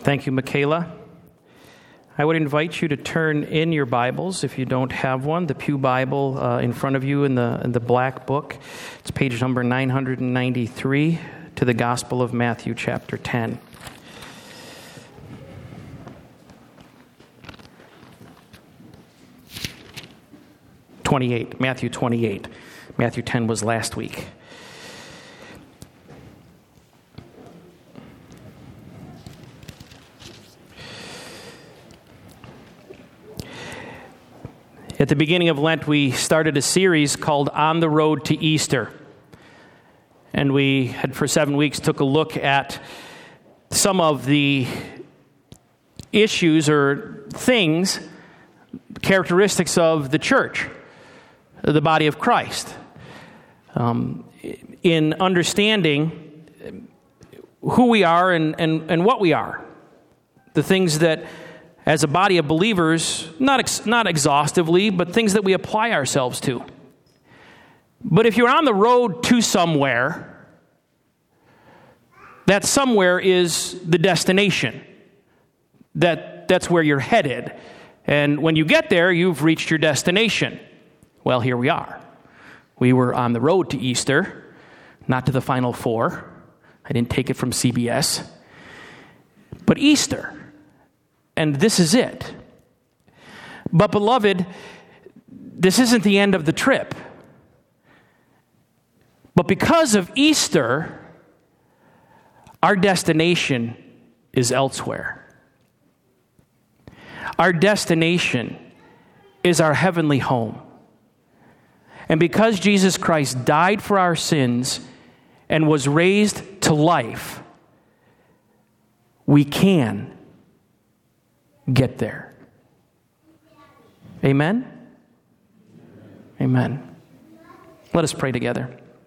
Thank you, Michaela. I would invite you to turn in your Bibles, if you don't have one, the Pew Bible in front of you in the black book. It's page number 993 to the Gospel of Matthew, chapter 10. Matthew 28. Matthew 10 was last week. At the beginning of Lent, we started a series called On the Road to Easter. And we had, for 7 weeks, took a look at some of the issues or things, characteristics of the church, the body of Christ, in understanding who we are and what we are. The things that, as a body of believers, not exhaustively, but things that we apply ourselves to. But if you're on the road to somewhere, that somewhere is the destination. That's where you're headed. And when you get there, you've reached your destination. Well, here we are. We were on the road to Easter, not to the Final Four. I didn't take it from CBS. But Easter. And this is it. But beloved, this isn't the end of the trip. But because of Easter, our destination is elsewhere. Our destination is our heavenly home. And because Jesus Christ died for our sins and was raised to life, we can get there. Amen? Amen. Let us pray together.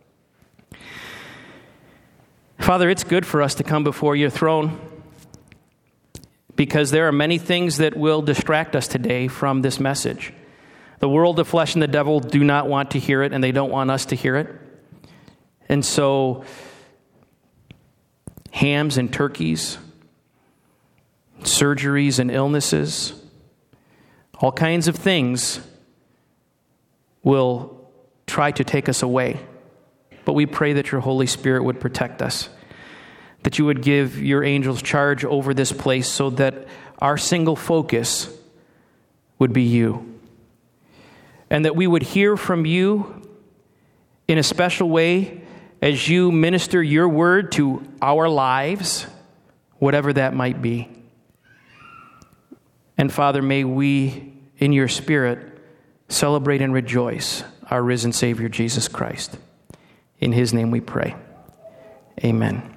Father, it's good for us to come before your throne because there are many things that will distract us today from this message. The world, the flesh, and the devil do not want to hear it, and they don't want us to hear it. And so, hams and turkeys, surgeries and illnesses, all kinds of things will try to take us away. But we pray that your Holy Spirit would protect us, that you would give your angels charge over this place so that our single focus would be you. And that we would hear from you in a special way as you minister your word to our lives, whatever that might be. And Father, may we, in your Spirit, celebrate and rejoice our risen Savior, Jesus Christ. In his name we pray. Amen.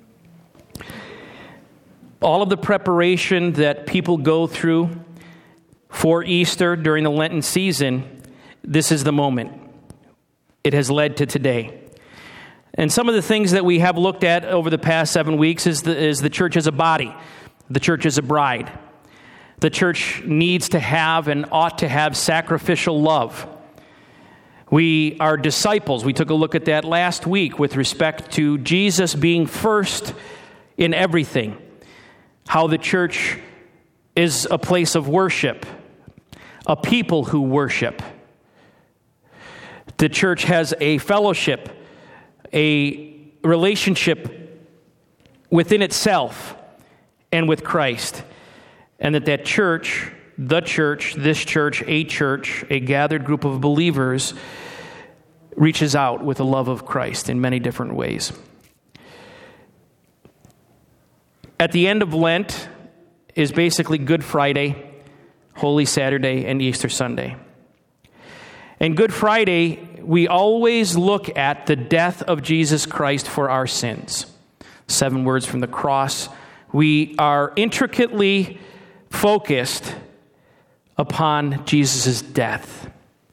All of the preparation that people go through for Easter during the Lenten season, this is the moment. It has led to today. And some of the things that we have looked at over the past 7 weeks is the church as a body. The church as a bride. The church needs to have and ought to have sacrificial love. We are disciples. We took a look at that last week with respect to Jesus being first in everything. How the church is a place of worship. A people who worship. The church has a fellowship, a relationship within itself and with Christ. And that church, the church, this church, a gathered group of believers, reaches out with the love of Christ in many different ways. At the end of Lent is basically Good Friday, Holy Saturday, and Easter Sunday. And Good Friday, we always look at the death of Jesus Christ for our sins. 7 words from the cross. We are intricately focused upon Jesus' death.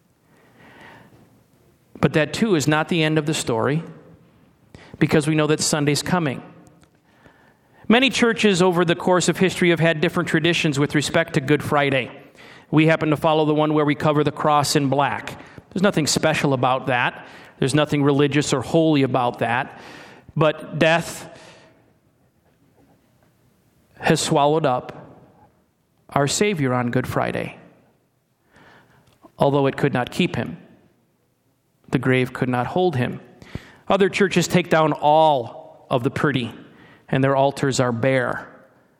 But that too is not the end of the story, because we know that Sunday's coming. Many churches over the course of history have had different traditions with respect to Good Friday. We happen to follow the one where we cover the cross in black. There's nothing special about that. There's nothing religious or holy about that. But death has swallowed up our Savior on Good Friday. Although it could not keep him. The grave could not hold him. Other churches take down all of the pretty, and their altars are bare.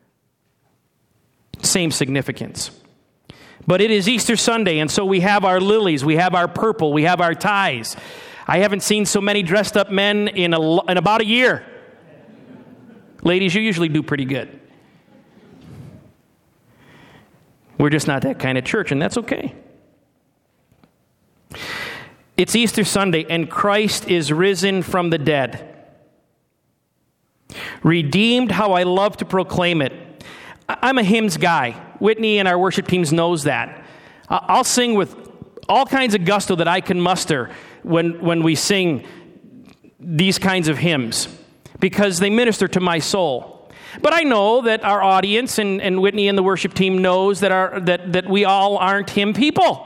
Same significance. But it is Easter Sunday, and so we have our lilies, we have our purple, we have our ties. I haven't seen so many dressed up men in about a year. Ladies, you usually do pretty good. We're just not that kind of church, and that's okay. It's Easter Sunday, and Christ is risen from the dead. Redeemed, how I love to proclaim it. I'm a hymns guy. Whitney and our worship teams knows that. I'll sing with all kinds of gusto that I can muster when we sing these kinds of hymns, because they minister to my soul. But I know that our audience and Whitney and the worship team knows that we all aren't hymn people.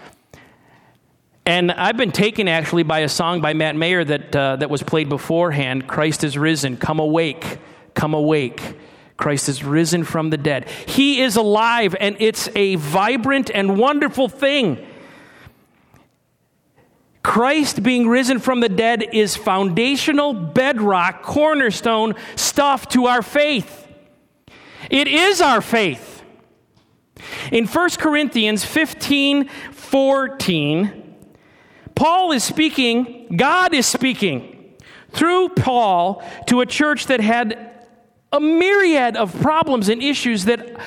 And I've been taken actually by a song by Matt Mayer that was played beforehand. Christ is risen, come awake, come awake. Christ is risen from the dead. He is alive, and it's a vibrant and wonderful thing. Christ being risen from the dead is foundational, bedrock, cornerstone stuff to our faith. It is our faith. In 1 Corinthians 15:14, Paul is speaking, God is speaking through Paul to a church that had a myriad of problems and issues that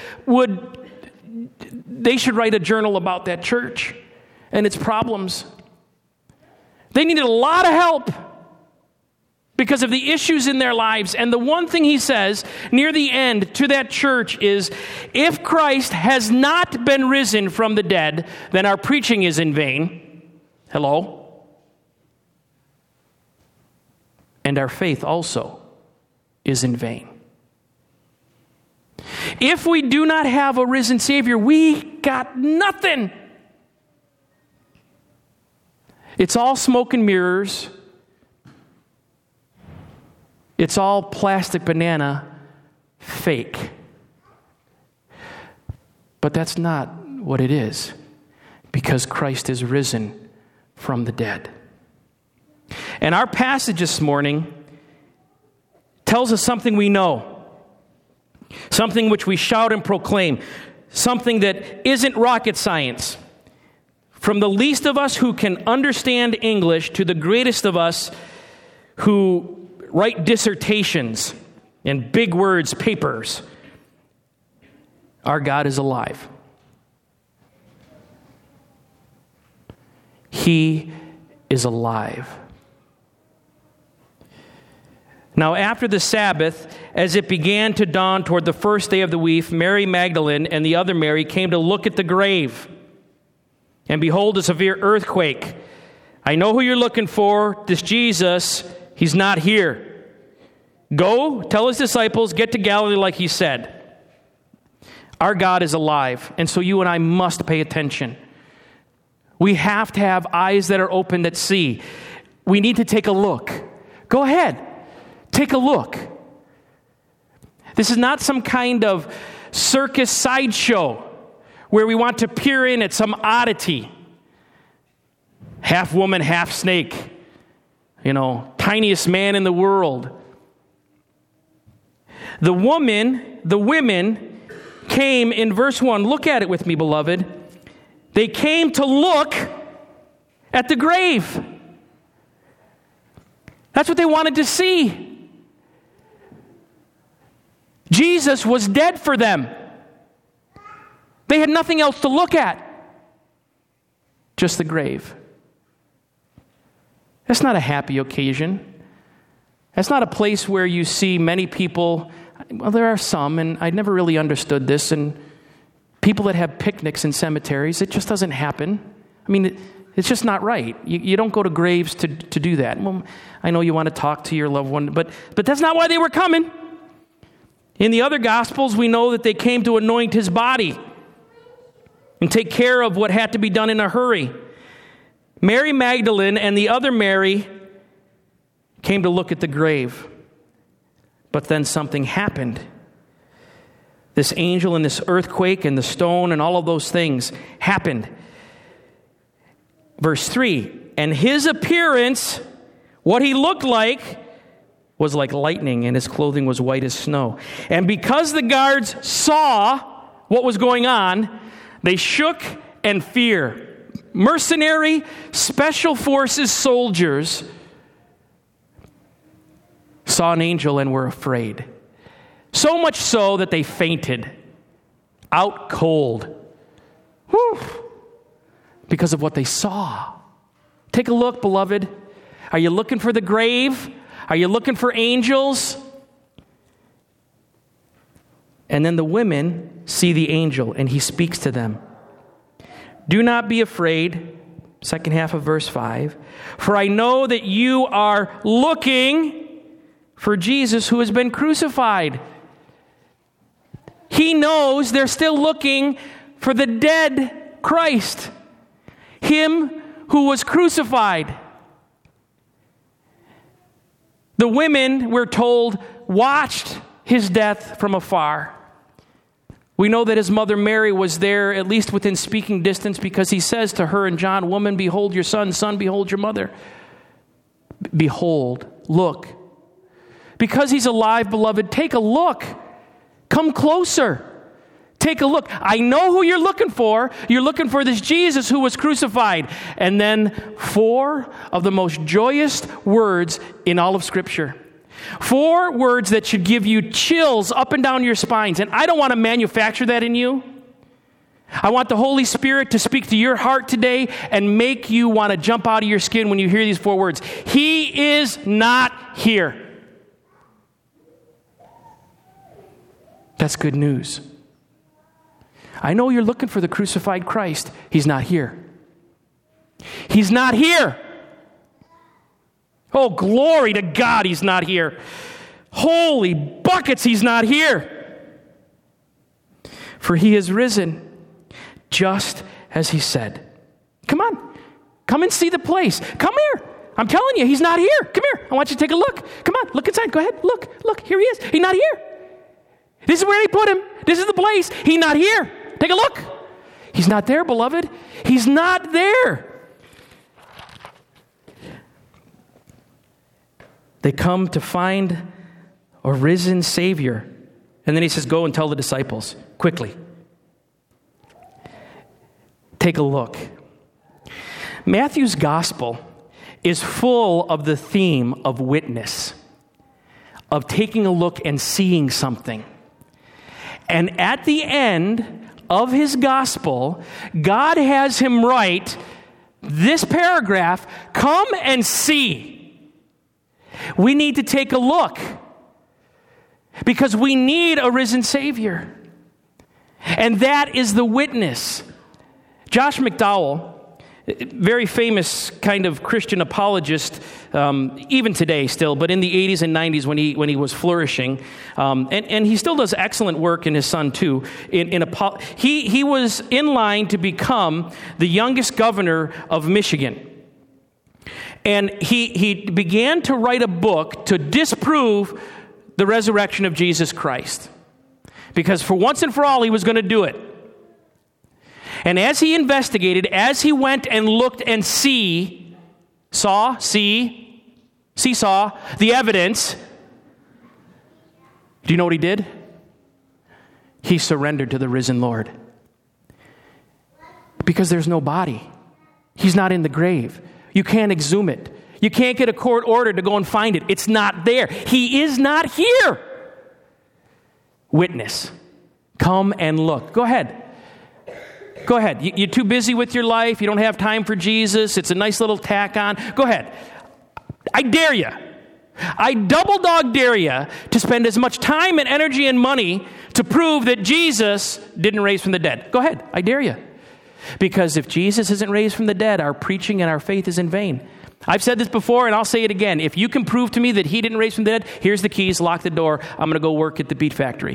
they should write a journal about that church and its problems. They needed a lot of help because of the issues in their lives. And the one thing he says near the end to that church is, if Christ has not been risen from the dead, then our preaching is in vain. Hello? And our faith also is in vain. If we do not have a risen Savior, we got nothing. It's all smoke and mirrors. It's all plastic banana fake. But that's not what it is, because Christ is risen from the dead. And our passage this morning tells us something we know, something which we shout and proclaim, something that isn't rocket science. From the least of us who can understand English to the greatest of us who write dissertations and big words, papers, our God is alive. He is alive. Now, after the Sabbath, as it began to dawn toward the first day of the week, Mary Magdalene and the other Mary came to look at the grave. And behold, a severe earthquake. I know who you're looking for, this Jesus. He's not here. Go, tell his disciples, get to Galilee like he said. Our God is alive, and so you and I must pay attention. We have to have eyes that are open that see. We need to take a look. Go ahead. Take a look. This is not some kind of circus sideshow where we want to peer in at some oddity. Half woman, half snake. Tiniest man in the world. The women came in verse 1. Look at it with me, beloved. They came to look at the grave. That's what they wanted to see. Jesus was dead for them. They had nothing else to look at. Just the grave. That's not a happy occasion. That's not a place where you see many people. Well, there are some, and I never really understood this, and people that have picnics in cemeteries, it just doesn't happen. I mean, it's just not right. You don't go to graves to do that. Well, I know you want to talk to your loved one, but that's not why they were coming. In the other Gospels, we know that they came to anoint his body and take care of what had to be done in a hurry. Mary Magdalene and the other Mary came to look at the grave. But then something happened. this angel and this earthquake and the stone and all of those things happened. Verse 3, and his appearance, what he looked like, was like lightning, and his clothing was white as snow. And because the guards saw what was going on, they shook and feared. Mercenary, special forces soldiers saw an angel and were afraid. So much so that they fainted, out cold. Whew. Because of what they saw. Take a look, beloved. Are you looking for the grave? Are you looking for angels? And then the women see the angel, and he speaks to them. Do not be afraid, second half of verse 5, for I know that you are looking for Jesus who has been crucified. He knows they're still looking for the dead Christ, him who was crucified. The women, we're told, watched his death from afar. We know that his mother Mary was there, at least within speaking distance, because he says to her in John, woman, behold your son, son, behold your mother. Behold, look. Because he's alive, beloved, take a look. Come closer. Take a look. I know who you're looking for. You're looking for this Jesus who was crucified. And then 4 of the most joyous words in all of Scripture. 4 words that should give you chills up and down your spines. And I don't want to manufacture that in you. I want the Holy Spirit to speak to your heart today and make you want to jump out of your skin when you hear these 4 words. He is not here. That's good news. I know you're looking for the crucified Christ. He's not here. He's not here. Oh, glory to God, he's not here. Holy buckets, he's not here. For he is risen, just as he said. Come on. Come and see the place. Come here. I'm telling you, he's not here. Come here. I want you to take a look. Come on, look inside. Go ahead. Look. Here he is. He's not here. This is where he put him. This is the place. He's not here. Take a look. He's not there, beloved. He's not there. They come to find a risen Savior. And then he says, go and tell the disciples quickly. Take a look. Matthew's gospel is full of the theme of witness, of taking a look and seeing something. And at the end of his gospel, God has him write this paragraph, come and see. We need to take a look because we need a risen Savior. And that is the witness. Josh McDowell, very famous kind of Christian apologist, even today still, but in the 80s and 90s when he was flourishing, and he still does excellent work in his son too. He was in line to become the youngest governor of Michigan. And he began to write a book to disprove the resurrection of Jesus Christ. Because for once and for all, he was going to do it. And as he investigated, as he went and looked and saw the evidence, do you know what he did? He surrendered to the risen Lord. Because there's no body. He's not in the grave. You can't exhume it. You can't get a court order to go and find it. It's not there. He is not here. Witness. Come and look. Go ahead. Go ahead. You're too busy with your life. You don't have time for Jesus. It's a nice little tack on. Go ahead. I dare you. I double dog dare you to spend as much time and energy and money to prove that Jesus didn't raise from the dead. Go ahead. I dare you. Because if Jesus isn't raised from the dead, our preaching and our faith is in vain. I've said this before, and I'll say it again. If you can prove to me that he didn't raise from the dead, here's the keys, lock the door. I'm going to go work at the Beat Factory.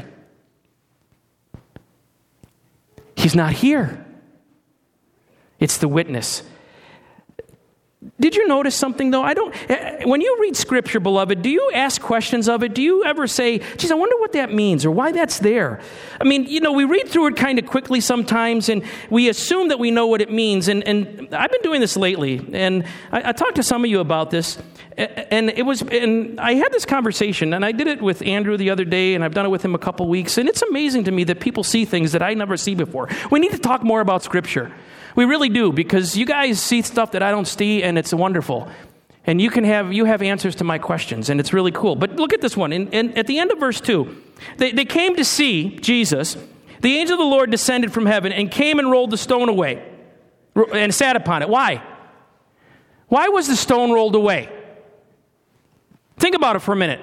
He's not here. It's the witness. Did you notice something, though? When you read Scripture, beloved, do you ask questions of it? Do you ever say, geez, I wonder what that means or why that's there? I mean, we read through it kind of quickly sometimes, and we assume that we know what it means. And I've been doing this lately, and I talked to some of you about this, and I had this conversation, and I did it with Andrew the other day, and I've done it with him a couple weeks, and it's amazing to me that people see things that I never see before. We need to talk more about Scripture. We really do, because you guys see stuff that I don't see, and it's wonderful. And you have answers to my questions, and it's really cool. But look at this one. And at the end of verse 2, they came to see Jesus. The angel of the Lord descended from heaven and came and rolled the stone away and sat upon it. Why? Why was the stone rolled away? Think about it for a minute.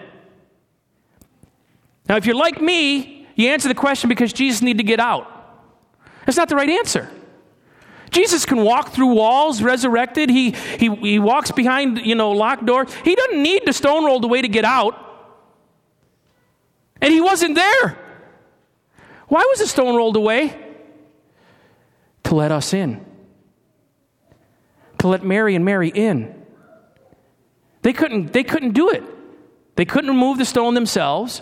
Now, if you're like me, you answer the question because Jesus needed to get out. That's not the right answer. Jesus can walk through walls, resurrected. He walks behind, locked doors. He doesn't need the stone rolled away to get out. And he wasn't there. Why was the stone rolled away? To let us in. To let Mary and Mary in. They couldn't do it. They couldn't remove the stone themselves.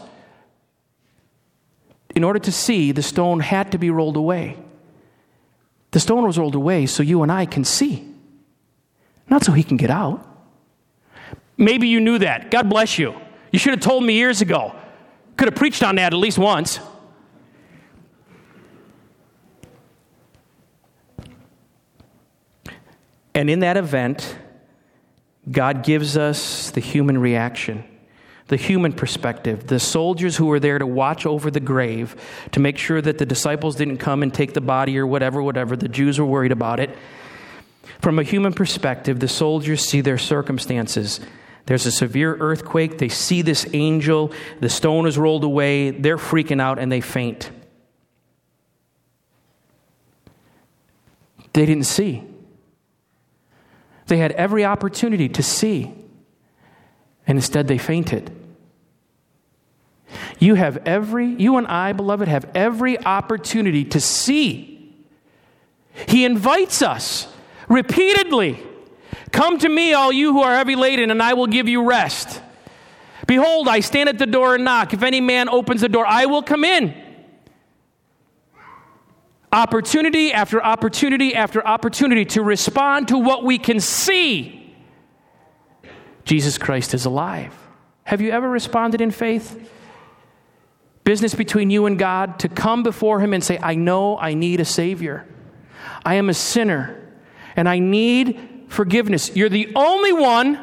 In order to see, the stone had to be rolled away. The stone was rolled away so you and I can see, not so he can get out. Maybe you knew that. God bless you. You should have told me years ago. Could have preached on that at least once. And in that event, God gives us the human reaction, the human perspective, the soldiers who were there to watch over the grave, to make sure that the disciples didn't come and take the body or whatever. The Jews were worried about it. From a human perspective, the soldiers see their circumstances. There's a severe earthquake. They see this angel. The stone is rolled away. They're freaking out and they faint. They didn't see. They had every opportunity to see. And instead they fainted. You and I, beloved, have every opportunity to see. He invites us repeatedly. Come to me, all you who are heavy laden, and I will give you rest. Behold, I stand at the door and knock. If any man opens the door, I will come in. Opportunity after opportunity after opportunity to respond to what we can see. Jesus Christ is alive. Have you ever responded in faith? Business between you and God, to come before him and say, I know I need a Savior. I am a sinner, and I need forgiveness. You're the only one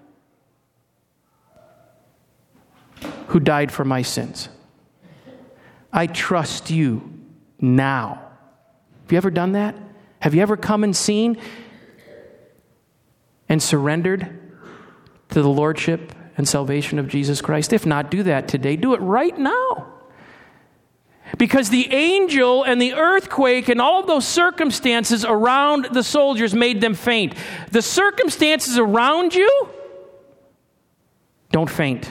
who died for my sins. I trust you now. Have you ever done that? Have you ever come and seen and surrendered to the lordship and salvation of Jesus Christ? If not, do that today. Do it right now. Because the angel and the earthquake and all of those circumstances around the soldiers made them faint. The circumstances around you, don't faint.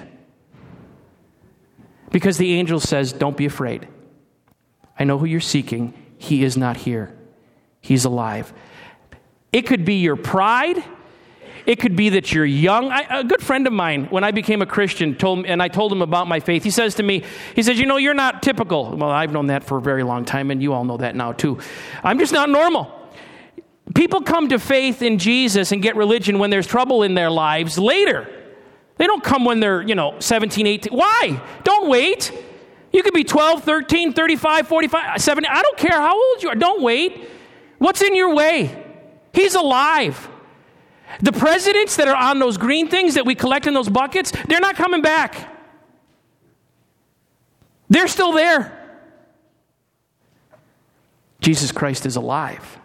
Because the angel says, don't be afraid. I know who you're seeking. He is not here. He's alive. It could be your pride. It could be that you're young. A good friend of mine, when I became a Christian, I told him about my faith. He says to me, you're not typical. Well, I've known that for a very long time, and you all know that now too. I'm just not normal. People come to faith in Jesus and get religion when there's trouble in their lives later. They don't come when they're, 17, 18. Why? Don't wait. You could be 12, 13, 35, 45, 70. I don't care how old you are. Don't wait. What's in your way? He's alive. The presidents that are on those green things that we collect in those buckets, they're not coming back. They're still there. Jesus Christ is alive.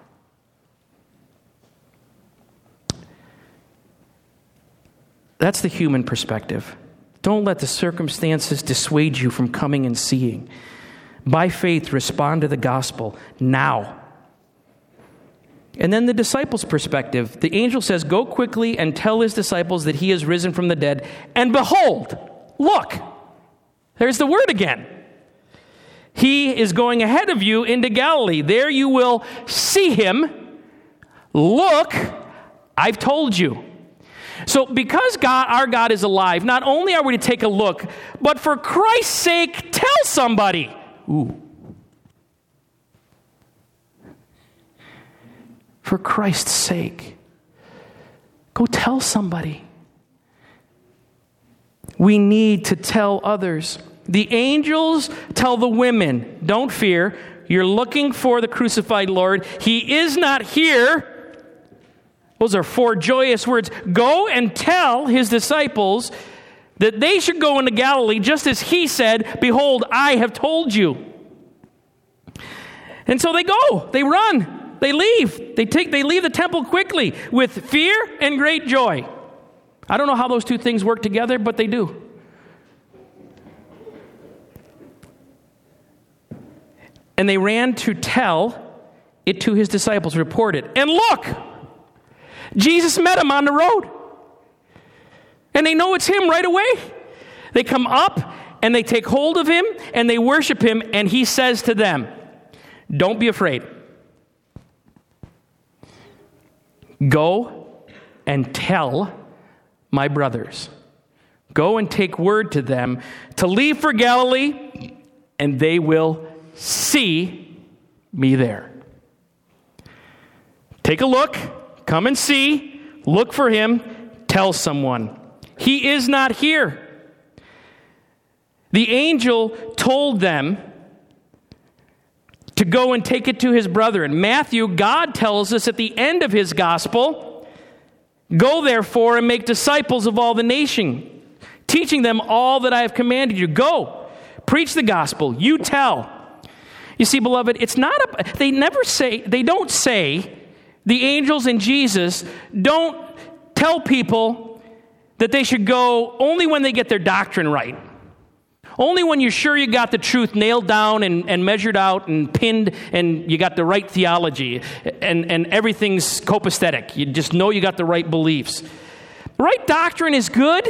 That's the human perspective. Don't let the circumstances dissuade you from coming and seeing. By faith, respond to the gospel now. And then the disciples' perspective. The angel says, go quickly and tell his disciples that he has risen from the dead. And behold, look, there's the word again. He is going ahead of you into Galilee. There you will see him. Look, I've told you. So because our God is alive, not only are we to take a look, but for Christ's sake, tell somebody. Ooh. For Christ's sake, go tell somebody. We need to tell others. The angels tell the women, don't fear. You're looking for the crucified Lord. He is not here. Those are 4 joyous words. Go and tell his disciples that they should go into Galilee, just as he said, behold, I have told you. And so they go. They run. They leave. They leave the temple quickly with fear and great joy. I don't know how those two things work together, but they do. And they ran to tell it to his disciples, report it. And look, Jesus met him on the road. And they know it's him right away. They come up and they take hold of him and they worship him. And he says to them, don't be afraid. Go and tell my brothers. Go and take word to them to leave for Galilee, and they will see me there. Take a look. Come and see. Look for him. Tell someone. He is not here. The angel told them to go and take it to his brother. In Matthew, God tells us at the end of his gospel, go therefore and make disciples of all the nation, teaching them all that I have commanded you. Go, preach the gospel. You tell. You see, beloved, it's not they don't say, the angels and Jesus don't tell people that they should go only when they get their doctrine right. Only when you're sure you got the truth nailed down and measured out and pinned and you got the right theology and everything's copacetic. You just know you got the right beliefs. Right doctrine is good,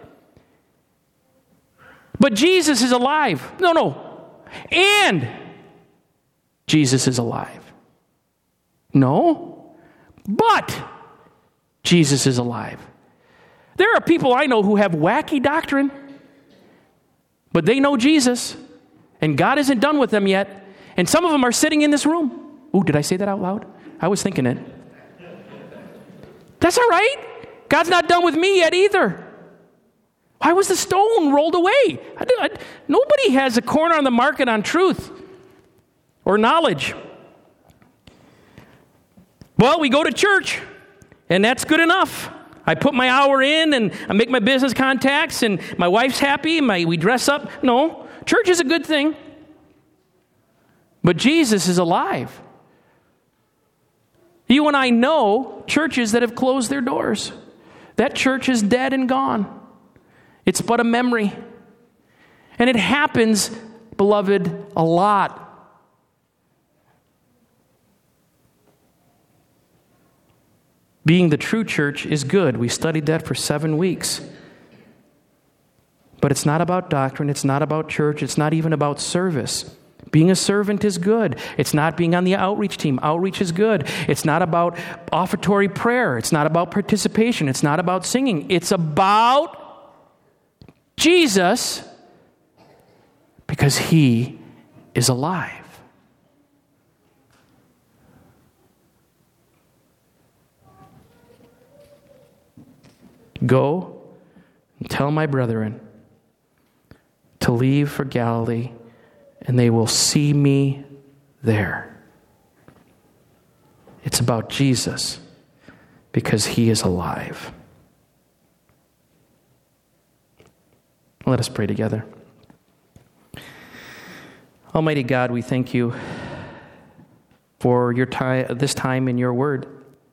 but Jesus is alive. No. And Jesus is alive. No, but Jesus is alive. There are people I know who have wacky doctrine, but they know Jesus, and God isn't done with them yet. And some of them are sitting in this room. Ooh, did I say that out loud? I was thinking it. That's all right. God's not done with me yet either. Why was the stone rolled away? Nobody has a corner on the market on truth or knowledge. Well, we go to church, and that's good enough. I put my hour in, and I make my business contacts, and my wife's happy, we dress up. No, church is a good thing. But Jesus is alive. You and I know churches that have closed their doors. That church is dead and gone. It's but a memory. And it happens, beloved, a lot. Being the true church is good. We studied that for 7 weeks. But it's not about doctrine. It's not about church. It's not even about service. Being a servant is good. It's not being on the outreach team. Outreach is good. It's not about offertory prayer. It's not about participation. It's not about singing. It's about Jesus because he is alive. Go and tell my brethren to leave for Galilee, and they will see me there. It's about Jesus because he is alive. Let us pray together. Almighty God, we thank you for your time, this time in your word.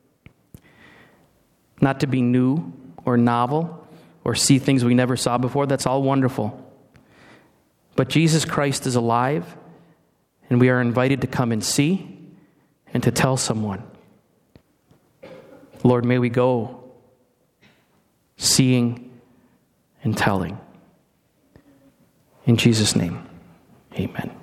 Not to be new or novel, or see things we never saw before. That's all wonderful. But Jesus Christ is alive, and we are invited to come and see and to tell someone. Lord, may we go seeing and telling. In Jesus' name, amen.